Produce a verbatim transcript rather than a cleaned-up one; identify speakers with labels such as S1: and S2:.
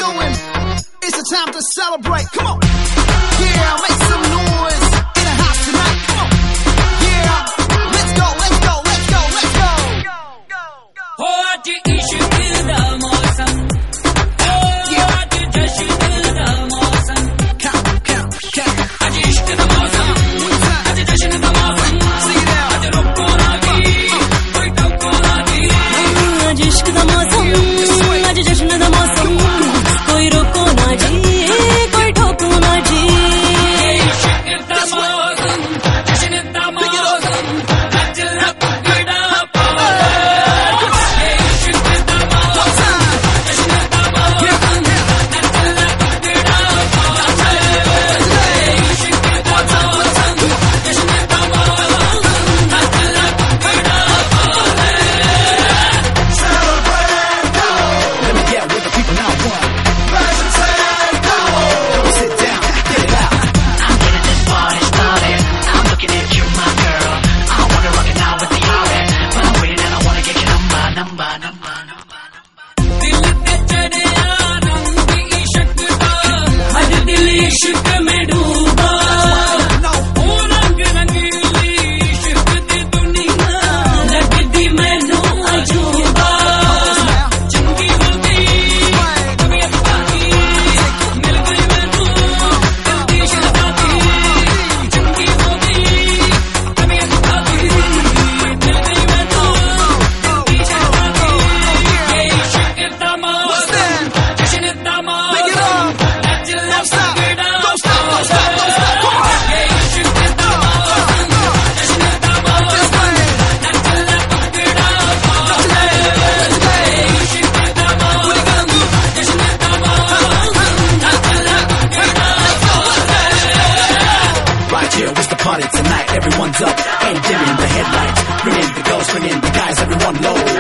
S1: doing? It's the time to celebrate. Come on. Yeah, make some noise in the house tonight. Come on. Yeah, let's go, let's go, let's go, let's go.
S2: हो आज इश्क दा मौसम, हो आज जश्न दा मौसम,
S1: Count, count, count.
S2: आज इश्क दा मौसम, आज जश्न दा मौसम,
S1: Sing it out.
S2: आज रुको ना जी, कोई टोको ना जी,
S3: आज इश्क दा मौसम, आज जश्न दा मौसम, कोई रोको ना जी, कोई ठोको ना जी।
S2: इश्क दा मौसम, जश्न दा मौसम, आज लपड़ा पाओ। इश्क दा मौसम, जश्न दा मौसम, आज लपड़ा पाओ। इश्क दा मौसम, जश्न दा मौसम, आज लपड़ा पाओ।
S4: Let me get with the people now. One. Sit down, get it out.
S5: I'm getting this party started. I'm looking at you, my girl. I wanna rock it now with the R N, but I'm waiting and I wanna get your number, number, number, number.
S2: दिल पे चढ़या रंग इश्क का, आज दिल इश्क में डूबा। ओ रंग रंगीली इश्क दी दुनिया, लगदी मैनू अजूबा। चंगी हो गई तबीयत पाकी, मिल गई मैनू गंदी शहजादी। चंगी हो गई तबीयत पाकी, मिल गई मैनू गंदी शहजादी। ये इश्क दा मौसम, जश्न दा
S1: Pick it
S2: मौसम,
S1: up.
S2: आज लपड़ा
S1: Don't stop, don't stop, don't stop. Come on.
S2: ये इश्क दा मौसम, जश्न दा मौसम,
S1: Just play.
S2: आज लपड़ा पाओ। ये इश्क दा मौसम, जश्न दा मौसम, आज लपड़ा पाओ।
S4: Right here, what's the party tonight? Everyone's up and dimming the headlights. Bring in the girls, bring in the guys, everyone low.